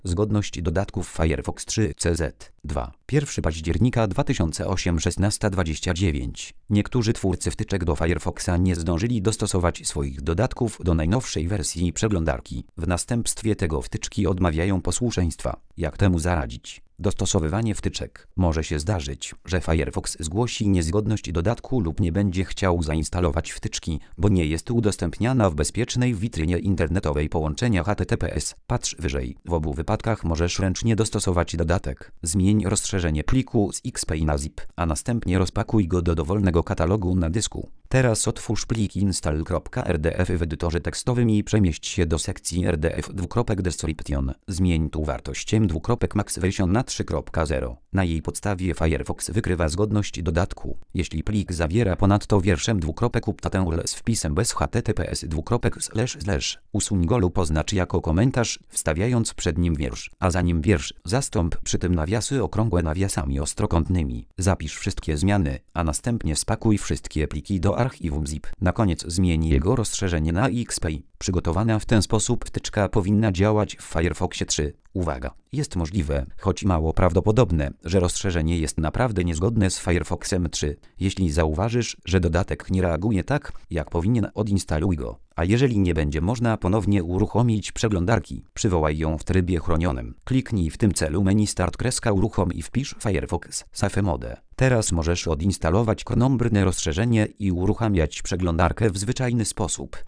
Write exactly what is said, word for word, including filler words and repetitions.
Zgodność dodatków Firefox trzy C Z dwa. pierwszego października dwa tysiące ósmego szesnasta dwadzieścia dziewięć. Niektórzy twórcy wtyczek do Firefoxa nie zdążyli dostosować swoich dodatków do najnowszej wersji przeglądarki. W następstwie tego wtyczki odmawiają posłuszeństwa. Jak temu zaradzić? Dostosowywanie wtyczek. Może się zdarzyć, że Firefox zgłosi niezgodność dodatku lub nie będzie chciał zainstalować wtyczki, bo nie jest udostępniana w bezpiecznej witrynie internetowej połączenia H T T P S. Patrz wyżej. W obu wypadkach możesz ręcznie dostosować dodatek. Zmień rozszerzenie pliku z X P na zip, a następnie rozpakuj go do dowolnego katalogu na dysku. Teraz otwórz plik install.rdf w edytorze tekstowym i przemieść się do sekcji R D F Description. Zmień tu wartość M Max Version na trzy zero. Na jej podstawie Firefox wykrywa zgodność dodatku. Jeśli plik zawiera ponadto wierszem dwukropek z wpisem bez H T T P S slash slash, usuń go lub oznacz jako komentarz, wstawiając przed nim wiersz, a za nim wiersz zastąp przy tym nawiasy okrągłe nawiasami ostrokątnymi. Zapisz wszystkie zmiany, a następnie spakuj wszystkie pliki do archiwum zip. Na koniec zmień jego rozszerzenie na X P. Przygotowana w ten sposób wtyczka powinna działać w Firefoxie trzy. Uwaga! Jest możliwe, choć mało prawdopodobne, że rozszerzenie jest naprawdę niezgodne z Firefoxem trzy. Jeśli zauważysz, że dodatek nie reaguje tak, jak powinien, odinstaluj go. A jeżeli nie będzie można ponownie uruchomić przeglądarki, przywołaj ją w trybie chronionym. Kliknij w tym celu menu Start kreska uruchom i wpisz Firefox Safe Mode. Teraz możesz odinstalować krnąbrne rozszerzenie i uruchamiać przeglądarkę w zwyczajny sposób.